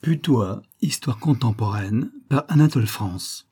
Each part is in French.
Putois, histoire contemporaine, par Anatole France.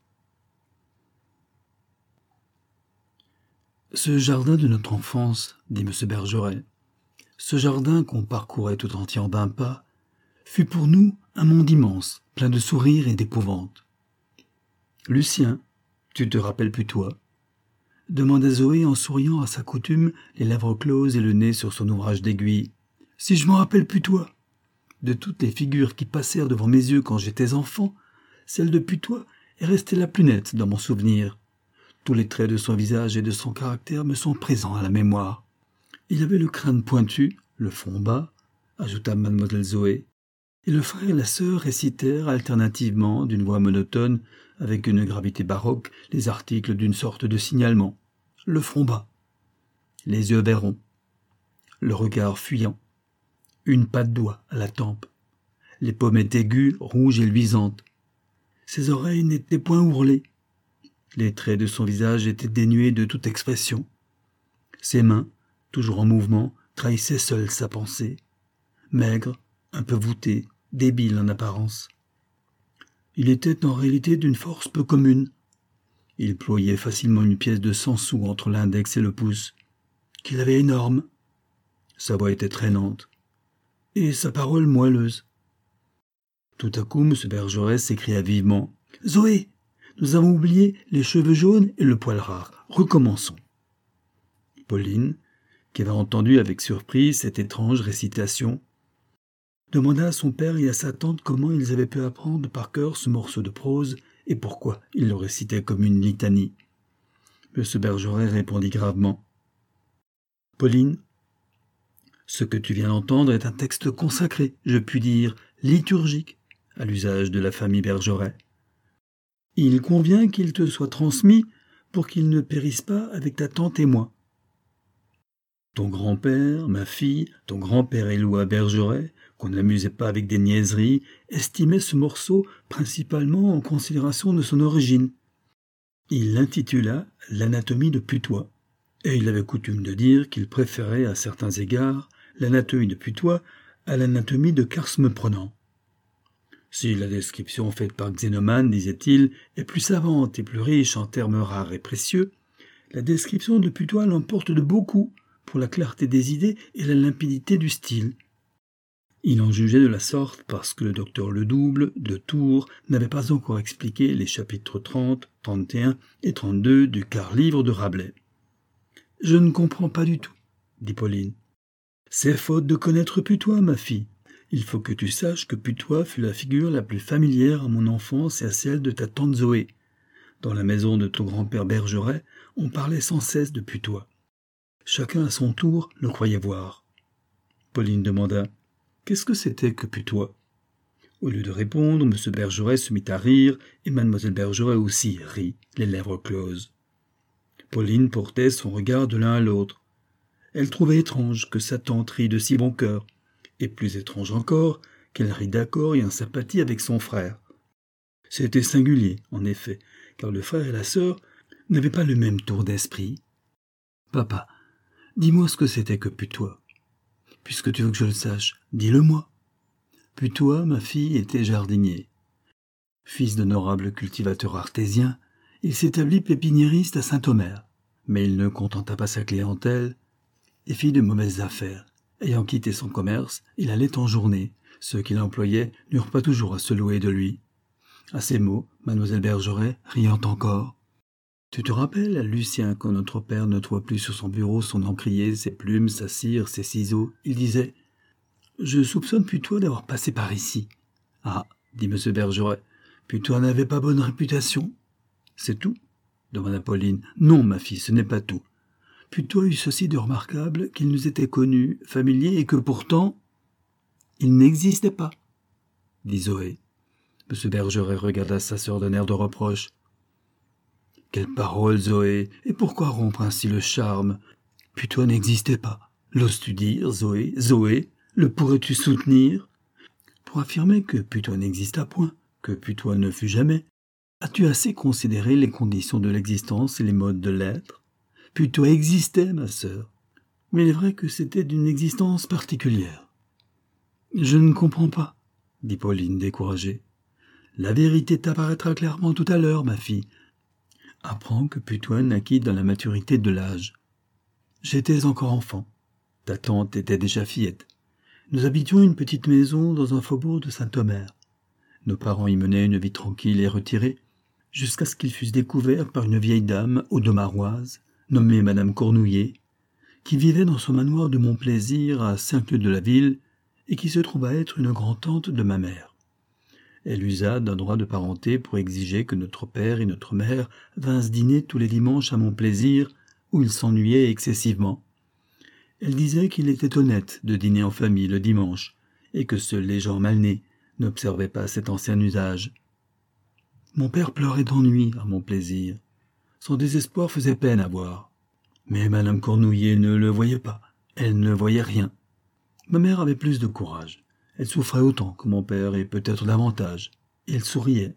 Ce jardin de notre enfance, dit M. Bergeret, ce jardin qu'on parcourait tout entier en d'un pas, fut pour nous un monde immense, plein de sourires et d'épouvante. Lucien, tu te rappelles Putois ? Demanda Zoé en souriant à sa coutume, les lèvres closes et le nez sur son ouvrage d'aiguille. Si je m'en rappelle Putois. De toutes les figures qui passèrent devant mes yeux quand j'étais enfant, celle de Putois est restée la plus nette dans mon souvenir. Tous les traits de son visage et de son caractère me sont présents à la mémoire. Il avait le crâne pointu, le front bas, ajouta mademoiselle Zoé, et le frère et la sœur récitèrent alternativement, d'une voix monotone, avec une gravité baroque, les articles d'une sorte de signalement. Le front bas, les yeux verts ronds, le regard fuyant, une patte d'oie à la tempe, les pommettes aiguës, rouges et luisantes. Ses oreilles n'étaient point ourlées. Les traits de son visage étaient dénués de toute expression. Ses mains, toujours en mouvement, trahissaient seules sa pensée. Maigre, un peu voûté, débile en apparence. Il était en réalité d'une force peu commune. Il ployait facilement une pièce de 100 sous entre l'index et le pouce, qu'il avait énorme. Sa voix était traînante, et sa parole moelleuse. Tout à coup, M. Bergeret s'écria vivement. « Zoé, nous avons oublié les cheveux jaunes et le poil rare. Recommençons. » Pauline, qui avait entendu avec surprise cette étrange récitation, demanda à son père et à sa tante comment ils avaient pu apprendre par cœur ce morceau de prose et pourquoi ils le récitaient comme une litanie. M. Bergeret répondit gravement. « Pauline, ce que tu viens d'entendre est un texte consacré, je puis dire liturgique, à l'usage de la famille Bergeret. Il convient qu'il te soit transmis pour qu'il ne périsse pas avec ta tante et moi. Ton grand-père, ma fille, ton grand-père Éloi Bergeret, qu'on n'amusait pas avec des niaiseries, estimait ce morceau principalement en considération de son origine. Il l'intitula « L'anatomie de Putois », et il avait coutume de dire qu'il préférait à certains égards l'anatomie de Putois à l'anatomie de Kars-me-Prenant. Si la description faite par Xénomane, disait-il, est plus savante et plus riche en termes rares et précieux, la description de Putois l'emporte de beaucoup pour la clarté des idées et la limpidité du style. Il en jugeait de la sorte parce que le docteur Ledouble, de Tours, n'avait pas encore expliqué les chapitres 30, 31 et 32 du quart-livre de Rabelais. « Je ne comprends pas du tout, » dit Pauline. « C'est faute de connaître Putois, ma fille. Il faut que tu saches que Putois fut la figure la plus familière à mon enfance et à celle de ta tante Zoé. Dans la maison de ton grand-père Bergeret, on parlait sans cesse de Putois. Chacun à son tour le croyait voir. » Pauline demanda « Qu'est-ce que c'était que Putois ?» Au lieu de répondre, M. Bergeret se mit à rire, et Mlle Bergeret aussi rit, les lèvres closes. Pauline portait son regard de l'un à l'autre. Elle trouvait étrange que sa tante rit de si bon cœur, et plus étrange encore qu'elle rit d'accord et en sympathie avec son frère. C'était singulier, en effet, car le frère et la sœur n'avaient pas le même tour d'esprit. « Papa, dis-moi ce que c'était que Putois. Puisque tu veux que je le sache, dis-le-moi. » Putois, ma fille, était jardinier. Fils d'honorable cultivateur artésien, il s'établit pépiniériste à Saint-Omer, mais il ne contenta pas sa clientèle et fit de mauvaises affaires. Ayant quitté son commerce, il allait en journée. Ceux qui l'employaient n'eurent pas toujours à se louer de lui. À ces mots, Mlle Bergeret, riant encore. « Tu te rappelles, Lucien, quand notre père ne trouva plus sur son bureau son encrier, ses plumes, sa cire, ses ciseaux, il disait « Je soupçonne Putois d'avoir passé par ici. » « Ah, dit M. Bergeret, Putois n'avait pas bonne réputation. »« C'est tout ?» demanda Pauline. « Non, ma fille, ce n'est pas tout. Putois eut ceci de remarquable qu'il nous était connu, familier, et que pourtant, il n'existait pas, » dit Zoé. M. Bergeret regarda sa sœur d'un air de reproche. « Quelle parole, Zoé, et pourquoi rompre ainsi le charme ? Putois n'existait pas. L'oses-tu dire, Zoé ? Zoé, le pourrais-tu soutenir ? Pour affirmer que Putois n'exista point, que Putois ne fut jamais, as-tu assez considéré les conditions de l'existence et les modes de l'être ? Putois existait, ma sœur, mais il est vrai que c'était d'une existence particulière. »« Je ne comprends pas, » dit Pauline découragée. La vérité t'apparaîtra clairement tout à l'heure, ma fille. Apprends que Putois naquit dans la maturité de l'âge. J'étais encore enfant. Ta tante était déjà fillette. Nous habitions une petite maison dans un faubourg de Saint-Omer. Nos parents y menaient une vie tranquille et retirée, jusqu'à ce qu'ils fussent découverts par une vieille dame audomaroise, nommée Madame Cornouillet, qui vivait dans son manoir de Montplaisir à 5 lieues de la ville et qui se trouva être une grand-tante de ma mère. Elle usa d'un droit de parenté pour exiger que notre père et notre mère vinssent dîner tous les dimanches à Montplaisir, où ils s'ennuyaient excessivement. Elle disait qu'il était honnête de dîner en famille le dimanche, et que seuls les gens mal nés n'observaient pas cet ancien usage. Mon père pleurait d'ennui à Montplaisir. Son désespoir faisait peine à voir. Mais Madame Cornouillet ne le voyait pas. Elle ne voyait rien. Ma mère avait plus de courage. Elle souffrait autant que mon père, et peut-être davantage. Et elle souriait.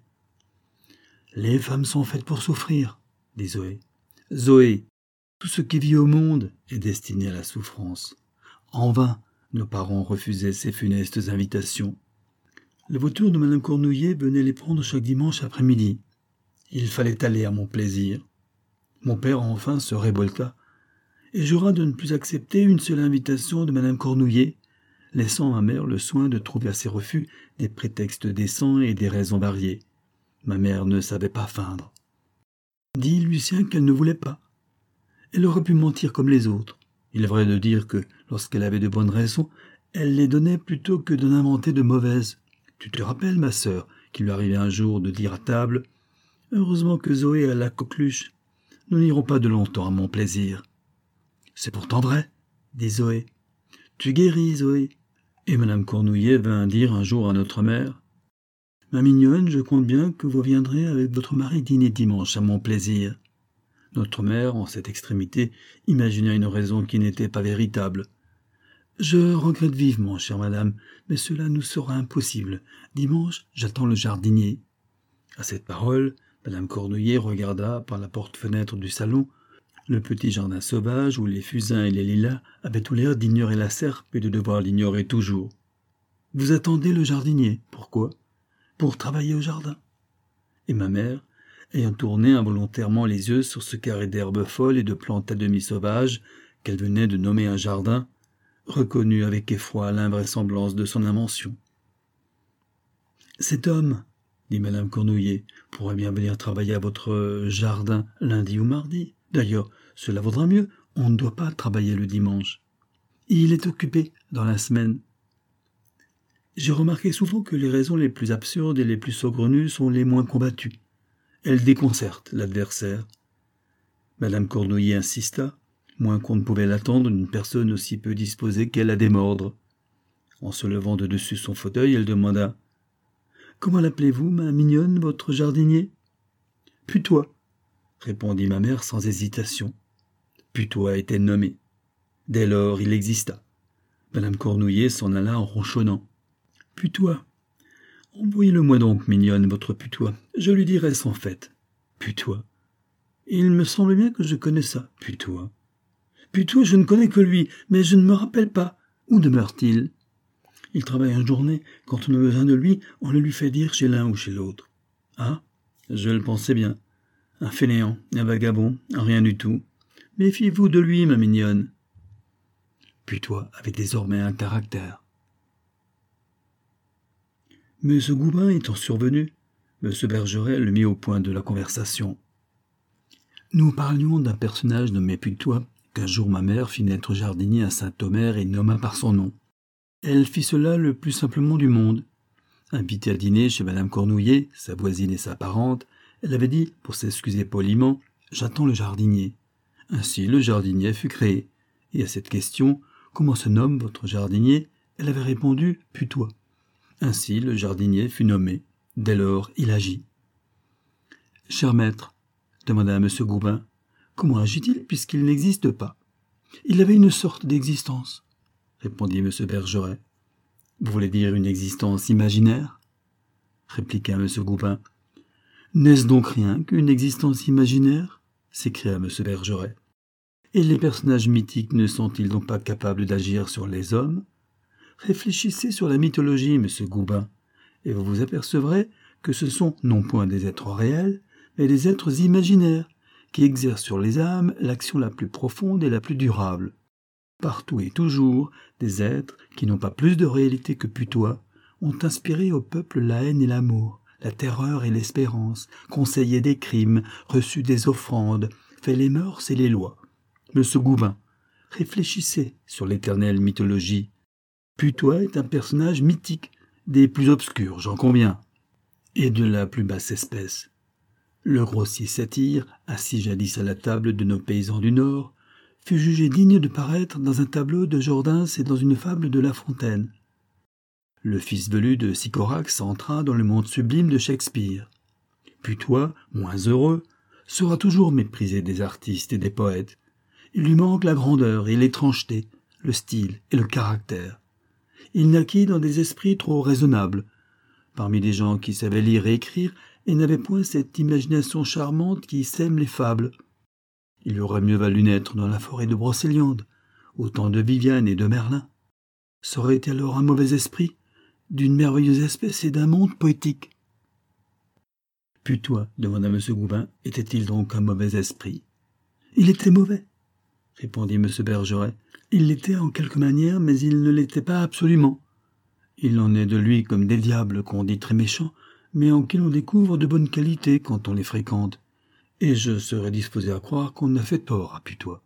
« Les femmes sont faites pour souffrir, » dit Zoé. « Zoé, tout ce qui vit au monde est destiné à la souffrance. » En vain, nos parents refusaient ces funestes invitations. La voiture de Madame Cornouillet venait les prendre chaque dimanche après-midi. Il fallait aller à Montplaisir. Mon père enfin se révolta et jura de ne plus accepter une seule invitation de Madame Cornouillet, laissant ma mère le soin de trouver à ses refus des prétextes décents et des raisons variées. Ma mère ne savait pas feindre. Dit Lucien qu'elle ne voulait pas. Elle aurait pu mentir comme les autres. Il est vrai de dire que, lorsqu'elle avait de bonnes raisons, elle les donnait plutôt que d'en inventer de mauvaises. Tu te rappelles, ma sœur, qu'il lui arrivait un jour de dire à table « Heureusement que Zoé a la coqueluche. Nous n'irons pas de longtemps à Montplaisir. »« C'est pourtant vrai, » dit Zoé. « Tu guéris, Zoé. » Et Madame Cornouillet vint dire un jour à notre mère « Ma mignonne, je compte bien que vous viendrez avec votre mari dîner dimanche à Montplaisir. » Notre mère, en cette extrémité, imagina une raison qui n'était pas véritable. « Je regrette vivement, chère madame, mais cela nous sera impossible. Dimanche, j'attends le jardinier. » À cette parole, Madame Cornouillet regarda par la porte-fenêtre du salon le petit jardin sauvage où les fusains et les lilas avaient tout l'air d'ignorer la serpe et de devoir l'ignorer toujours. « Vous attendez le jardinier. Pourquoi ? » ?»« Pour travailler au jardin. » Et ma mère, ayant tourné involontairement les yeux sur ce carré d'herbes folles et de plantes à demi sauvages qu'elle venait de nommer un jardin, reconnut avec effroi l'invraisemblance de son invention. « Cet homme, dit Madame Cornouillet, pourrait bien venir travailler à votre jardin lundi ou mardi. D'ailleurs, cela vaudra mieux, on ne doit pas travailler le dimanche. Il est occupé dans la semaine. » J'ai remarqué souvent que les raisons les plus absurdes et les plus saugrenues sont les moins combattues. Elles déconcertent l'adversaire. Madame Cornouillet insista, moins qu'on ne pouvait l'attendre d'une personne aussi peu disposée qu'elle à démordre. En se levant de dessus son fauteuil, elle demanda « Comment l'appelez-vous, ma mignonne, votre jardinier ?»« Putois, » répondit ma mère sans hésitation. Putois était nommé. Dès lors, il exista. Madame Cornouillet s'en alla en ronchonnant. « Putois, envoyez-le-moi donc, mignonne, votre Putois. Je lui dirai sans fête. »« Putois. Il me semble bien que je connais ça, Putois. »« Putois, je ne connais que lui, mais je ne me rappelle pas. Où demeure-t-il ? » ?»« Il travaille en journée. Quand on a besoin de lui, on le lui fait dire chez l'un ou chez l'autre. »« Ah, je le pensais bien. Un fainéant, un vagabond, un rien du tout. Méfiez-vous de lui, ma mignonne. » Putois avait désormais un caractère. Mais ce Goubin étant survenu, M. Bergeret le mit au point de la conversation. Nous parlions d'un personnage nommé Putois, qu'un jour ma mère fit naître jardinier à Saint-Omer et nomma par son nom. Elle fit cela le plus simplement du monde. Invitée à dîner chez Madame Cornouillet, sa voisine et sa parente, elle avait dit, pour s'excuser poliment, « J'attends le jardinier. » Ainsi le jardinier fut créé. Et à cette question, « Comment se nomme votre jardinier ?» elle avait répondu, « Putois. » Ainsi le jardinier fut nommé. Dès lors, il agit. « Cher maître, » demanda M. Goubin, « comment agit-il puisqu'il n'existe pas ?»« Il avait une sorte d'existence, » répondit M. Bergeret. « Vous voulez dire une existence imaginaire ?» répliqua M. Goubin. « N'est-ce donc rien qu'une existence imaginaire ?» s'écria M. Bergeret. « Et les personnages mythiques ne sont-ils donc pas capables d'agir sur les hommes ? Réfléchissez sur la mythologie, M. Goubin. et vous vous apercevrez que ce sont non point des êtres réels, mais des êtres imaginaires, qui exercent sur les âmes l'action la plus profonde et la plus durable. Partout et toujours, des êtres qui n'ont pas plus de réalité que Putois ont inspiré au peuple la haine et l'amour, la terreur et l'espérance, conseillé des crimes, reçu des offrandes, fait les mœurs et les lois. Monsieur Goubin, réfléchissez sur l'éternelle mythologie. Putois est un personnage mythique, des plus obscurs, j'en conviens, et de la plus basse espèce. Le grossier satyre, assis jadis à la table de nos paysans du Nord, fut jugé digne de paraître dans un tableau de Jordaens et dans une fable de La Fontaine. Le fils velu de Sycorax entra dans le monde sublime de Shakespeare. Putois, moins heureux, sera toujours méprisé des artistes et des poètes. Il lui manque la grandeur et l'étrangeté, le style et le caractère. Il naquit dans des esprits trop raisonnables, parmi des gens qui savaient lire et écrire et n'avaient point cette imagination charmante qui sème les fables. Il aurait mieux valu naître dans la forêt de Brocéliande, au temps de Viviane et de Merlin. Serait alors un mauvais esprit, d'une merveilleuse espèce et d'un monde poétique. Putois, demanda M. Goubin, était-il donc un mauvais esprit? Il était mauvais, répondit M. Bergeret. Il l'était en quelque manière, mais il ne l'était pas absolument. Il en est de lui comme des diables qu'on dit très méchants, mais en qui l'on découvre de bonnes qualités quand on les fréquente. Et je serais disposé à croire qu'on a fait tort à Putois.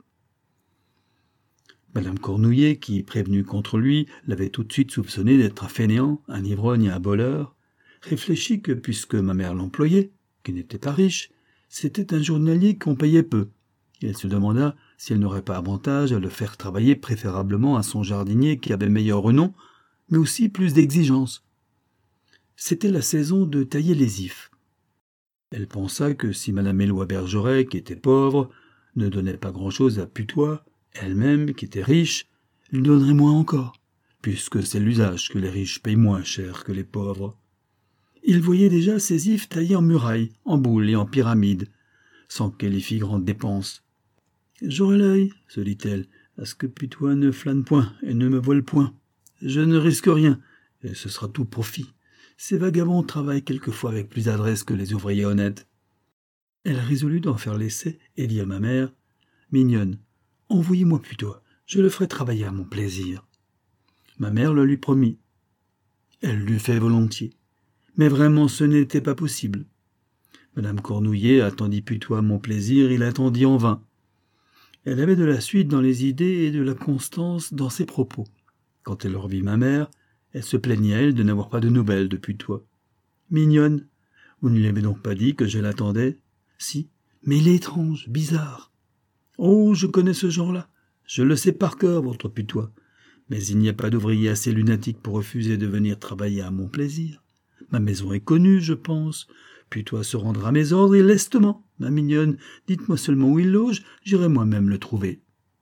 Madame Cornouillet, qui, prévenue contre lui, l'avait tout de suite soupçonné d'être un fainéant, un ivrogne et un voleur, réfléchit que, puisque ma mère l'employait, qui n'était pas riche, c'était un journalier qu'on payait peu, et elle se demanda si elle n'aurait pas avantage à le faire travailler préférablement à son jardinier qui avait meilleur renom, mais aussi plus d'exigence. C'était la saison de tailler les ifs. Elle pensa que si madame Éloi Bergeret, qui était pauvre, ne donnait pas grand-chose à Putois, elle-même, qui était riche, lui donnerait moins encore, puisque c'est l'usage que les riches payent moins cher que les pauvres. Il voyait déjà ces ifs taillés en murailles, en boules et en pyramides, sans qu'elle y fît grande dépense. « J'aurai l'œil, se dit-elle, à ce que Putois ne flâne point et ne me vole point. Je ne risque rien, et ce sera tout profit. Ces vagabonds travaillent quelquefois avec plus d'adresse que les ouvriers honnêtes. » Elle résolut d'en faire l'essai et dit à ma mère, « Mignonne, envoyez-moi Putois, je le ferai travailler à mon plaisir. » Ma mère le lui promit. Elle l'eût fait volontiers, mais vraiment ce n'était pas possible. Madame Cornouillet attendit Putois à mon plaisir et l'attendit en vain. Elle avait de la suite dans les idées et de la constance dans ses propos. Quand elle revit ma mère, elle se plaignait, elle, de n'avoir pas de nouvelles de Putois. « Mignonne, vous ne lui avez donc pas dit que je l'attendais ?»« Si, mais il est étrange, bizarre. »« Oh, je connais ce genre-là. Je le sais par cœur, votre Putois. Mais il n'y a pas d'ouvrier assez lunatique pour refuser de venir travailler à mon plaisir. Ma maison est connue, je pense. Putois se rendra à mes ordres et lestement. Ma mignonne, dites-moi seulement où il loge, j'irai moi-même le trouver. »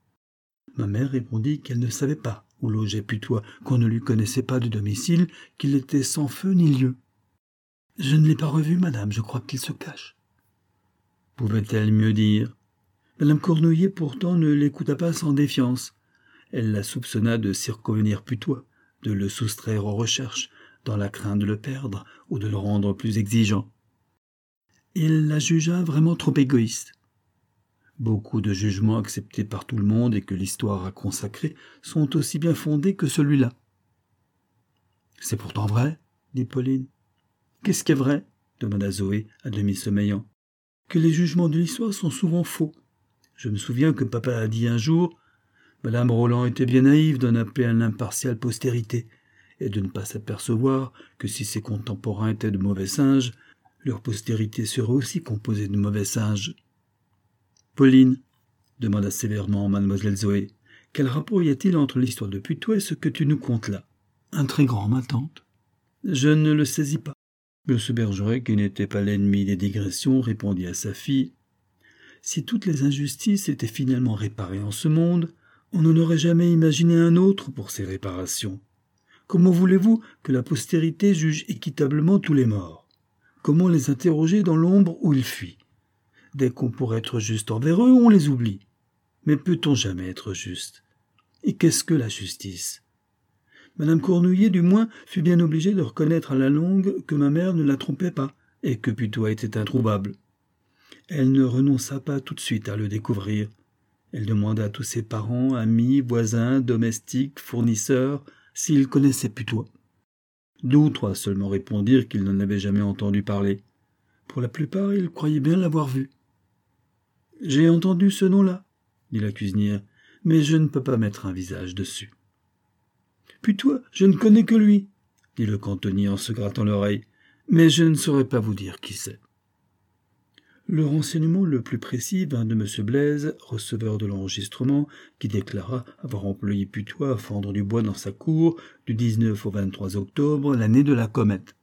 Ma mère répondit qu'elle ne savait pas où logeait Putois, qu'on ne lui connaissait pas de domicile, qu'il était sans feu ni lieu. « Je ne l'ai pas revu, madame, je crois qu'il se cache. » Pouvait-elle mieux dire? Madame Cornouillet pourtant ne l'écouta pas sans défiance. Elle la soupçonna de circonvenir Putois, de le soustraire aux recherches, dans la crainte de le perdre ou de le rendre plus exigeant. Il la jugea vraiment trop égoïste. Beaucoup de jugements acceptés par tout le monde et que l'histoire a consacrés sont aussi bien fondés que celui-là. « C'est pourtant vrai, » dit Pauline. « Qu'est-ce qui est vrai ?» demanda Zoé, à demi sommeillant. « Que les jugements de l'histoire sont souvent faux. Je me souviens que papa a dit un jour « Madame Roland était bien naïve d'en appeler à l'impartiale postérité et de ne pas s'apercevoir que si ses contemporains étaient de mauvais singes, leur postérité serait aussi composée de mauvais singes. » « Pauline, » demanda sévèrement mademoiselle Zoé, « quel rapport y a-t-il entre l'histoire de Putois et ce que tu nous contes là ?»« Un très grand, ma tante. »« Je ne le saisis pas. » M. Bergeret, qui n'était pas l'ennemi des digressions, répondit à sa fille, « Si toutes les injustices étaient finalement réparées en ce monde, on n'en aurait jamais imaginé un autre pour ces réparations. Comment voulez-vous que la postérité juge équitablement tous les morts? Comment les interroger dans l'ombre où ils fuient? Dès qu'on pourrait être juste envers eux, on les oublie. Mais peut-on jamais être juste? Et qu'est-ce que la justice? Madame Cornouillet, du moins, fut bien obligée de reconnaître à la longue que ma mère ne la trompait pas, et que Putois était introuvable. Elle ne renonça pas tout de suite à le découvrir. Elle demanda à tous ses parents, amis, voisins, domestiques, fournisseurs, s'ils connaissaient Putois. 2 ou 3 seulement répondirent qu'ils n'en avaient jamais entendu parler. Pour la plupart, ils croyaient bien l'avoir vu. « J'ai entendu ce nom-là, » dit la cuisinière, « mais je ne peux pas mettre un visage dessus. »« Putois, je ne connais que lui, » dit le cantonnier en se grattant l'oreille, « mais je ne saurais pas vous dire qui c'est. » Le renseignement le plus précis vint de M. Blaise, receveur de l'enregistrement, qui déclara avoir employé Putois à fendre du bois dans sa cour du 19 au 23 octobre, l'année de la comète.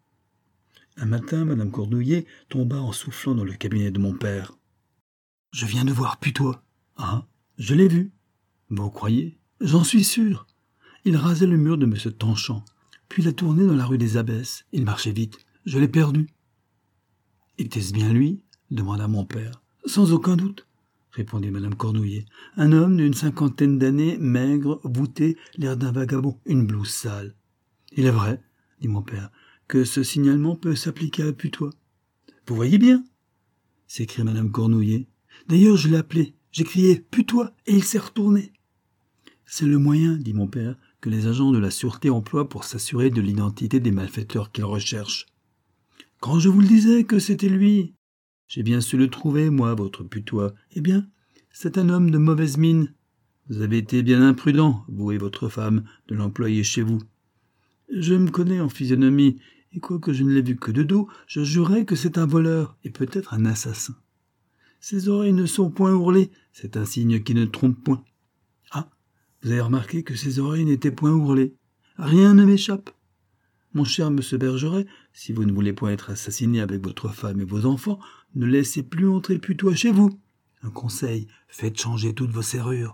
Un matin, Madame Cornouillet tomba en soufflant dans le cabinet de mon père. « Je viens de voir Putois. »« Ah, je l'ai vu. »« Vous croyez ? J'en suis sûr. Il rasait le mur de M. Tanchant, puis il a tourné dans la rue des Abbesses. Il marchait vite. Je l'ai perdu. »« Était-ce bien lui ?» demanda mon père. « Sans aucun doute, » répondit Madame Cornouillet. « Un homme d'une 50aine d'années, maigre, voûté, l'air d'un vagabond, une blouse sale. »« Il est vrai, » dit mon père, « que ce signalement peut s'appliquer à Putois. »« Vous voyez bien » s'écria Madame Cornouillet. « D'ailleurs, je l'ai appelé. J'ai crié « Putois » et il s'est retourné. »« C'est le moyen, » dit mon père, « que les agents de la sûreté emploient pour s'assurer de l'identité des malfaiteurs qu'ils recherchent. »« Quand je vous le disais que c'était lui !»« J'ai bien su le trouver, moi, votre Putois. Eh bien, c'est un homme de mauvaise mine. Vous avez été bien imprudent, vous et votre femme, de l'employer chez vous. Je me connais en physionomie, et quoique je ne l'ai vu que de dos, je jurais que c'est un voleur, et peut-être un assassin. Ses oreilles ne sont point ourlées, c'est un signe qui ne trompe point. Ah, vous avez remarqué que ses oreilles n'étaient point ourlées. Rien ne m'échappe. Mon cher monsieur Bergeret, si vous ne voulez point être assassiné avec votre femme et vos enfants, ne laissez plus entrer Putois chez vous. Un conseil, faites changer toutes vos serrures.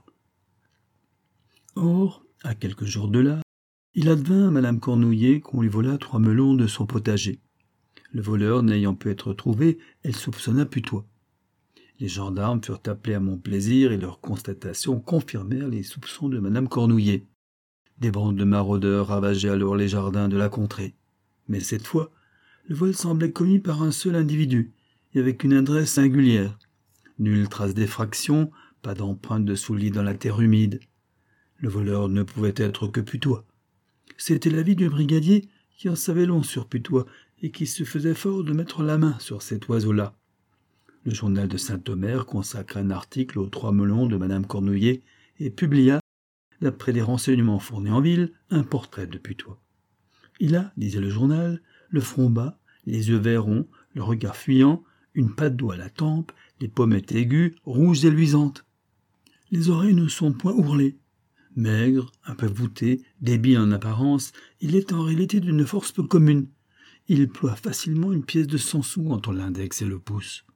Or, à quelques jours de là, il advint à Madame Cornouillet qu'on lui vola 3 melons de son potager. Le voleur n'ayant pu être trouvé, elle soupçonna Putois. Les gendarmes furent appelés à mon plaisir et leurs constatations confirmèrent les soupçons de Madame Cornouillet. Des bandes de maraudeurs ravageaient alors les jardins de la contrée. Mais cette fois, le vol semblait commis par un seul individu, et avec une adresse singulière. Nulle trace d'effraction, pas d'empreinte de souliers dans la terre humide. Le voleur ne pouvait être que Putois. C'était l'avis du brigadier qui en savait long sur Putois et qui se faisait fort de mettre la main sur cet oiseau-là. Le journal de Saint-Omer consacra un article aux 3 melons de Madame Cornouillet et publia, d'après des renseignements fournis en ville, un portrait de Putois. Il a, disait le journal, le front bas, les yeux verts ronds, le regard fuyant, une patte d'eau à la tempe, les pommettes aiguës, rouges et luisantes. Les oreilles ne sont point ourlées. Maigre, un peu voûté, débile en apparence, il est en réalité d'une force peu commune. Il ploie facilement une pièce de 100 sous entre l'index et le pouce.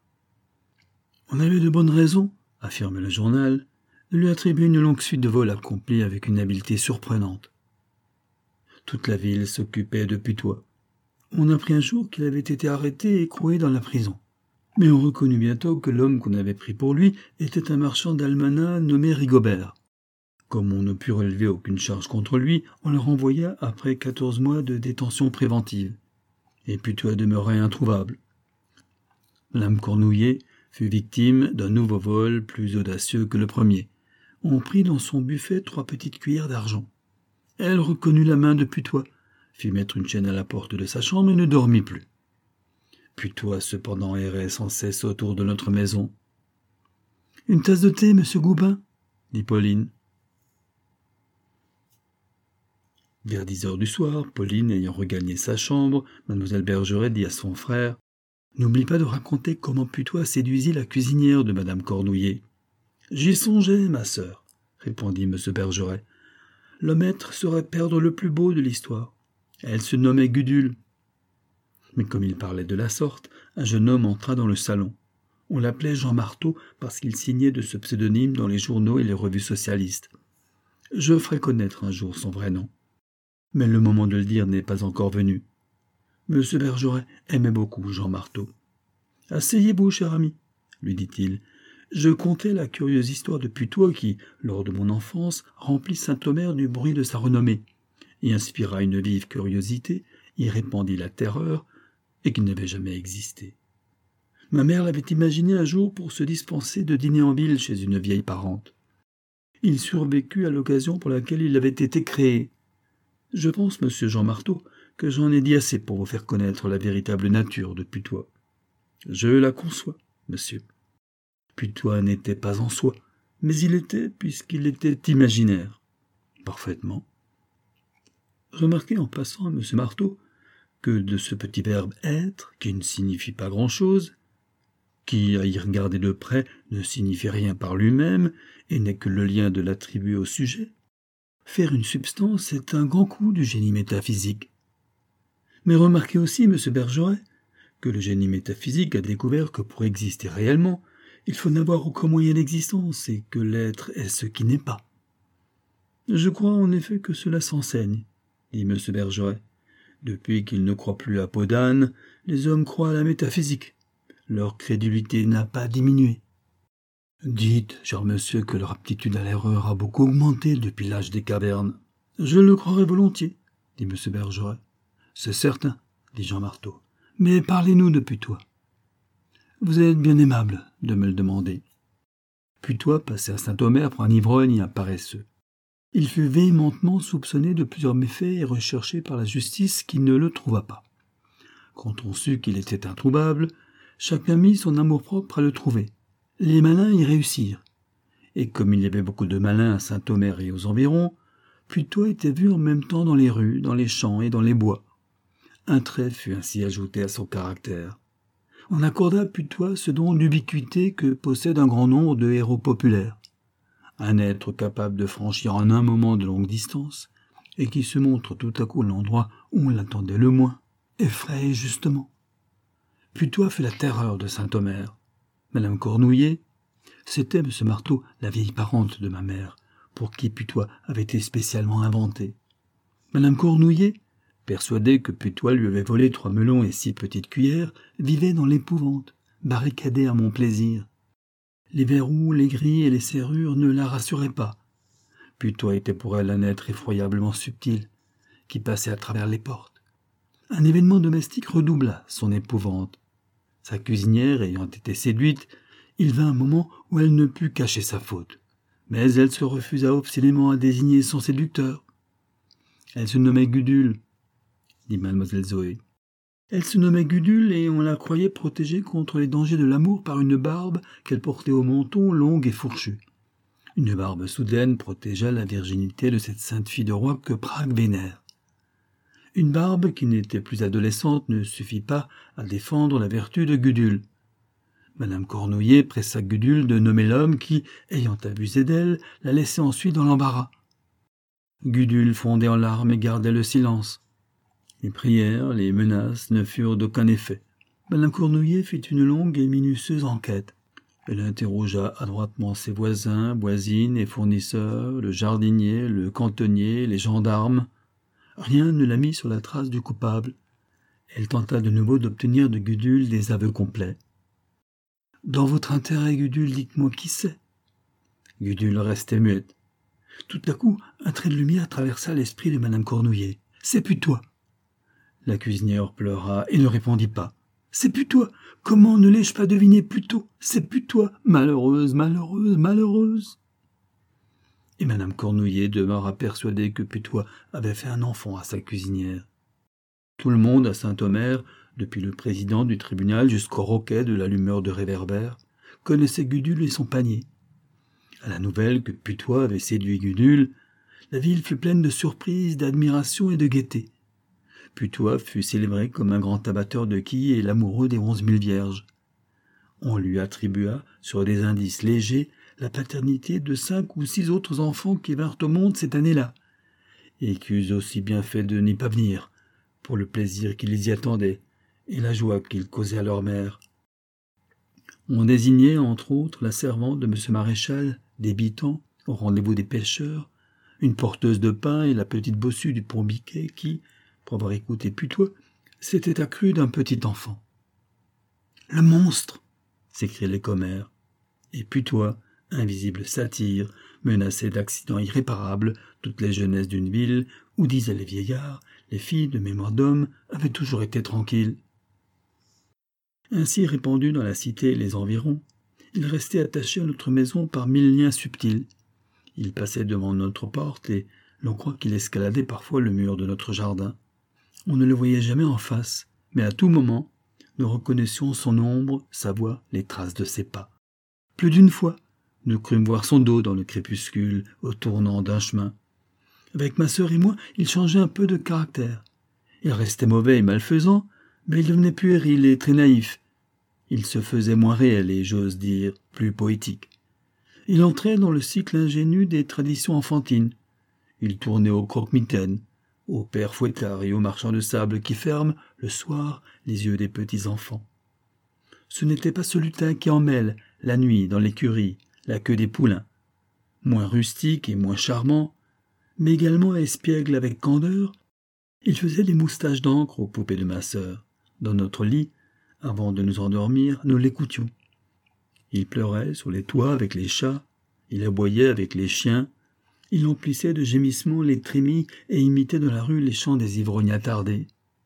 On avait de bonnes raisons, affirmait le journal, de lui attribuer une longue suite de vols accomplis avec une habileté surprenante. Toute la ville s'occupait de Putois. On apprit un jour qu'il avait été arrêté et écroué dans la prison. Mais on reconnut bientôt que l'homme qu'on avait pris pour lui était un marchand d'almanach nommé Rigobert. Comme on ne put relever aucune charge contre lui, on le renvoya après 14 mois de détention préventive. Et Putois demeurait introuvable. Madame Cornouillet fut victime d'un nouveau vol plus audacieux que le premier. On prit dans son buffet 3 petites cuillères d'argent. Elle reconnut la main de Putois, fit mettre une chaîne à la porte de sa chambre et ne dormit plus. Putois cependant errait sans cesse autour de notre maison. « Une tasse de thé, monsieur Goubin ?» dit Pauline. Vers 10 heures du soir, Pauline ayant regagné sa chambre, mademoiselle Bergeret dit à son frère « N'oublie pas de raconter comment Putois séduisit la cuisinière de madame Cornouillet. »« J'y songeais, ma sœur, » répondit M. Bergeret. « Le maître saurait perdre le plus beau de l'histoire. Elle se nommait Gudule. » Mais comme il parlait de la sorte, un jeune homme entra dans le salon. On l'appelait Jean Marteau parce qu'il signait de ce pseudonyme dans les journaux et les revues socialistes. Je ferai connaître un jour son vrai nom. Mais le moment de le dire n'est pas encore venu. M. Bergeret aimait beaucoup Jean Marteau. « Asseyez-vous, cher ami, » lui dit-il. Je contais la curieuse histoire de Putois qui, lors de mon enfance, remplit Saint-Omer du bruit de sa renommée. y inspira une vive curiosité, y répandit la terreur, et qui n'avait jamais existé. Ma mère l'avait imaginé un jour pour se dispenser de dîner en ville chez une vieille parente. Il survécut à l'occasion pour laquelle il avait été créé. Je pense, monsieur Jean Marteau, que j'en ai dit assez pour vous faire connaître la véritable nature de Putois. Je la conçois, monsieur. Putois n'était pas en soi, mais il était, puisqu'il était imaginaire. Parfaitement. Remarquez en passant, à monsieur Marteau, que de ce petit verbe « être », qui ne signifie pas grand-chose, qui, à y regarder de près, ne signifie rien par lui-même et n'est que le lien de l'attribut au sujet, faire une substance est un grand coup du génie métaphysique. Mais remarquez aussi, monsieur Bergeret, que le génie métaphysique a découvert que pour exister réellement, il faut n'avoir aucun moyen d'existence et que l'être est ce qui n'est pas. Je crois en effet que cela s'enseigne, dit M. Bergeret. Depuis qu'ils ne croient plus à peau d'âne, les hommes croient à la métaphysique. Leur crédulité n'a pas diminué. Dites, cher monsieur, que leur aptitude à l'erreur a beaucoup augmenté depuis l'âge des cavernes. Je le croirais volontiers, dit M. Bergeret. C'est certain, dit Jean Marteau. Mais parlez-nous de Putois. Vous êtes bien aimable de me le demander. Putois passait à Saint-Omer pour un ivrogne et un paresseux. Il fut véhémentement soupçonné de plusieurs méfaits et recherché par la justice qui ne le trouva pas. Quand on sut qu'il était introuvable, chacun mit son amour-propre à le trouver. Les malins y réussirent. Et comme il y avait beaucoup de malins à Saint-Omer et aux environs, Putois était vu en même temps dans les rues, dans les champs et dans les bois. Un trait fut ainsi ajouté à son caractère. On accorda à Putois ce don d'ubiquité que possède un grand nombre de héros populaires. Un être capable de franchir en un moment de longue distance, et qui se montre tout à coup à l'endroit où on l'attendait le moins, effraie justement. Putois fut la terreur de Saint-Omer. Madame Cornouillet, c'était, M. Marteau, la vieille parente de ma mère, pour qui Putois avait été spécialement inventé. Madame Cornouillet, persuadée que Putois lui avait volé 3 melons et 6 petites cuillères, vivait dans l'épouvante, barricadée à mon plaisir. Les verrous, les grilles et les serrures ne la rassuraient pas. Putois était pour elle un être effroyablement subtil, qui passait à travers les portes. Un événement domestique redoubla son épouvante. Sa cuisinière ayant été séduite, il vint un moment où elle ne put cacher sa faute. Mais elle se refusa obstinément à désigner son séducteur. Elle se nommait Gudule, dit mademoiselle Zoé. Elle se nommait Gudule et on la croyait protégée contre les dangers de l'amour par une barbe qu'elle portait au menton longue et fourchue. Une barbe soudaine protégea la virginité de cette sainte fille de roi que Prague vénère. Une barbe qui n'était plus adolescente ne suffit pas à défendre la vertu de Gudule. Madame Cornouillet pressa Gudule de nommer l'homme qui, ayant abusé d'elle, la laissait ensuite dans l'embarras. Gudule fondait en larmes et gardait le silence. Les prières, les menaces ne furent d'aucun effet. Madame Cornouillet fit une longue et minutieuse enquête. Elle interrogea adroitement ses voisins, voisines et fournisseurs, le jardinier, le cantonnier, les gendarmes. Rien ne la mit sur la trace du coupable. Elle tenta de nouveau d'obtenir de Gudule des aveux complets. « Dans votre intérêt, Gudule, dites-moi qui c'est. » Gudule restait muette. Tout à coup, un trait de lumière traversa l'esprit de Madame Cornouillet. « C'est Putois !» La cuisinière pleura et ne répondit pas. « C'est Putois! Comment ne l'ai-je pas deviné plus tôt? C'est Putois! Malheureuse, malheureuse, malheureuse !» Et Madame Cornouillet demeura persuadée que Putois avait fait un enfant à sa cuisinière. Tout le monde à Saint-Omer, depuis le président du tribunal jusqu'au roquet de l'allumeur de réverbères, connaissait Gudule et son panier. À la nouvelle que Putois avait séduit Gudule, la ville fut pleine de surprise, d'admiration et de gaieté. Putois fut célébré comme un grand abatteur de quilles et l'amoureux des 11 000 vierges. On lui attribua, sur des indices légers, la paternité de 5 ou 6 autres enfants qui vinrent au monde cette année-là, et qui eussent aussi bien fait de n'y pas venir, pour le plaisir qu'ils y attendaient et la joie qu'ils causaient à leur mère. On désignait, entre autres, la servante de M. Maréchal, débitant, au rendez-vous des pêcheurs, une porteuse de pain et la petite bossue du pont Biquet qui, pour avoir écouté Putois, s'était accrue d'un petit enfant. « Le monstre !» s'écriaient les commères. Et Putois, invisible satire, menaçait d'accidents irréparables toutes les jeunesses d'une ville où disaient les vieillards, les filles de mémoire d'homme avaient toujours été tranquilles. Ainsi répandu dans la cité et les environs, il restait attaché à notre maison par 1000 liens subtils. Il passait devant notre porte et l'on croit qu'il escaladait parfois le mur de notre jardin. On ne le voyait jamais en face, mais à tout moment, nous reconnaissions son ombre, sa voix, les traces de ses pas. Plus d'une fois, nous crûmes voir son dos dans le crépuscule, au tournant d'un chemin. Avec ma sœur et moi, il changeait un peu de caractère. Il restait mauvais et malfaisant, mais il devenait puéril et très naïf. Il se faisait moins réel et, j'ose dire, plus poétique. Il entrait dans le cycle ingénu des traditions enfantines. Il tournait au croque-mitaine, au père fouettard et au marchand de sable qui ferment, le soir, les yeux des petits enfants. Ce n'était pas ce lutin qui emmêle, la nuit, dans l'écurie, la queue des poulains. Moins rustique et moins charmant, mais également espiègle avec candeur, il faisait des moustaches d'encre aux poupées de ma sœur. Dans notre lit, avant de nous endormir, nous l'écoutions. Il pleurait sur les toits avec les chats, il aboyait avec les chiens, il emplissait de gémissements les trémies et imitait dans la rue les chants des ivrognes attardés.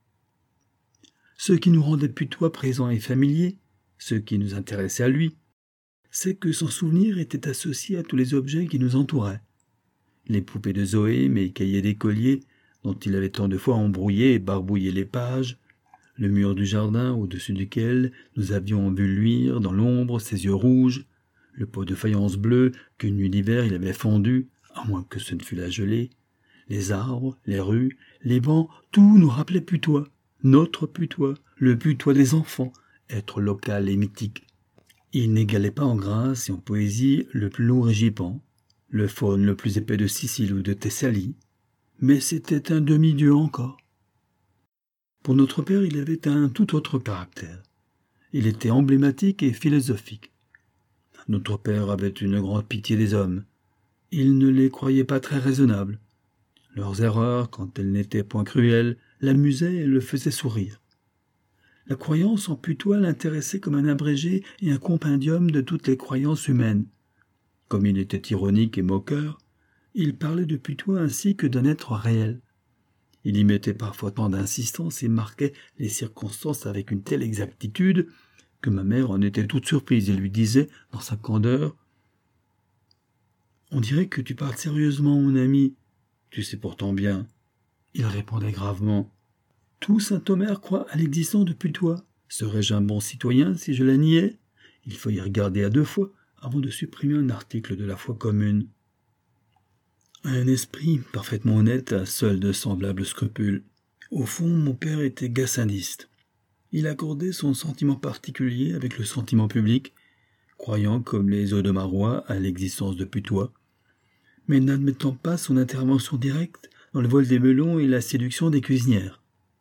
Ce qui nous rendait putois présents et familiers, ce qui nous intéressait à lui, c'est que son souvenir était associé à tous les objets qui nous entouraient. Les poupées de Zoé, mes cahiers d'écolier, dont il avait tant de fois embrouillé et barbouillé les pages, le mur du jardin au-dessus duquel nous avions vu luire dans l'ombre ses yeux rouges, le pot de faïence bleue qu'une nuit d'hiver il avait fondu, à moins que ce ne fût la gelée, les arbres, les rues, les bancs, tout nous rappelait Putois, notre Putois, le Putois des enfants, être local et mythique. Il n'égalait pas en grâce et en poésie le plus lourd Égipan, le faune le plus épais de Sicile ou de Thessalie, mais c'était un demi-dieu encore. Pour notre père, il avait un tout autre caractère. Il était emblématique et philosophique. Notre père avait une grande pitié des hommes. Il ne les croyait pas très raisonnables. Leurs erreurs, quand elles n'étaient point cruelles, l'amusaient et le faisaient sourire. La croyance en Putois l'intéressait comme un abrégé et un compendium de toutes les croyances humaines. Comme il était ironique et moqueur, il parlait de Putois ainsi que d'un être réel. Il y mettait parfois tant d'insistance et marquait les circonstances avec une telle exactitude que ma mère en était toute surprise et lui disait, dans sa candeur, « On dirait que tu parles sérieusement, mon ami. Tu sais pourtant bien. » Il répondait gravement, « Tout Saint-Omer croit à l'existence de Putois. Serais-je un bon citoyen si je la niais? Il faut y regarder à 2 fois avant de supprimer un article de la foi commune. » Un esprit parfaitement honnête a seul de semblables scrupules. Au fond, mon père était gassiniste. Il accordait son sentiment particulier avec le sentiment public, croyant comme les Audemarois à l'existence de Putois, mais n'admettant pas son intervention directe dans le vol des melons et la séduction des cuisinières.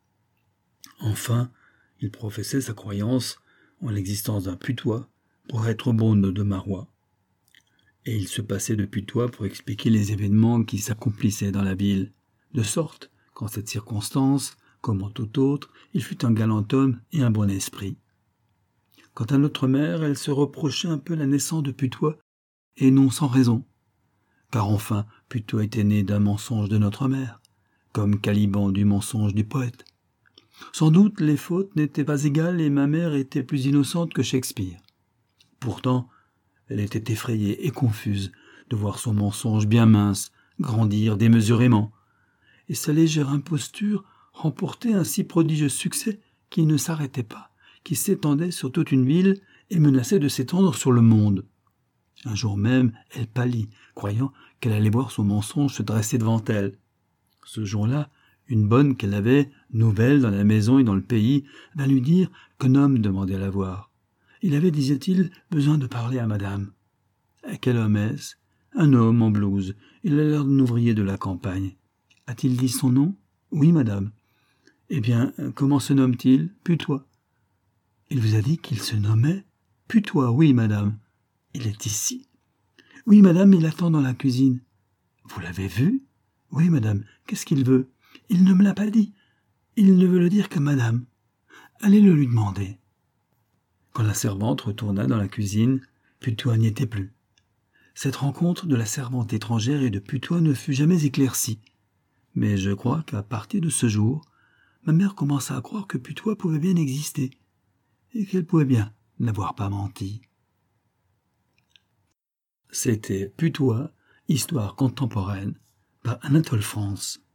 Enfin, il professait sa croyance en l'existence d'un Putois pour être bon Audemarois. Et il se passait de Putois pour expliquer les événements qui s'accomplissaient dans la ville, de sorte qu'en cette circonstance, comme en tout autre, il fut un galant homme et un bon esprit. Quant à notre mère, elle se reprochait un peu la naissance de Putois, et non sans raison. Car enfin, Putois était né d'un mensonge de notre mère, comme Caliban du mensonge du poète. Sans doute les fautes n'étaient pas égales et ma mère était plus innocente que Shakespeare. Pourtant, elle était effrayée et confuse de voir son mensonge bien mince grandir démesurément, et sa légère imposture remporter un si prodigieux succès qui ne s'arrêtait pas, qui s'étendait sur toute une ville et menaçait de s'étendre sur le monde. Un jour même, elle pâlit, croyant qu'elle allait voir son mensonge se dresser devant elle. Ce jour-là, une bonne qu'elle avait, nouvelle dans la maison et dans le pays, vint lui dire qu'un homme demandait à la voir. Il avait, disait-il, besoin de parler à madame. « Quel homme est-ce » ? « Un homme en blouse. Il a l'air d'un ouvrier de la campagne. »« A-t-il dit son nom ?»« Oui, madame. »« Eh bien, comment se nomme-t-il ? » ?»« Putois. »« Il vous a dit qu'il se nommait ? » ?»« Putois, oui, madame. »« Il est ici ?»« Oui, madame, il attend dans la cuisine. »« Vous l'avez vu ? » ?»« Oui, madame. Qu'est-ce qu'il veut ? » ?»« Il ne me l'a pas dit. Il ne veut le dire qu'à madame. Allez le lui demander. » Quand la servante retourna dans la cuisine, Putois n'y était plus. Cette rencontre de la servante étrangère et de Putois ne fut jamais éclaircie. Mais je crois qu'à partir de ce jour, ma mère commença à croire que Putois pouvait bien exister, et qu'elle pouvait bien n'avoir pas menti. C'était Putois, histoire contemporaine, par Anatole France.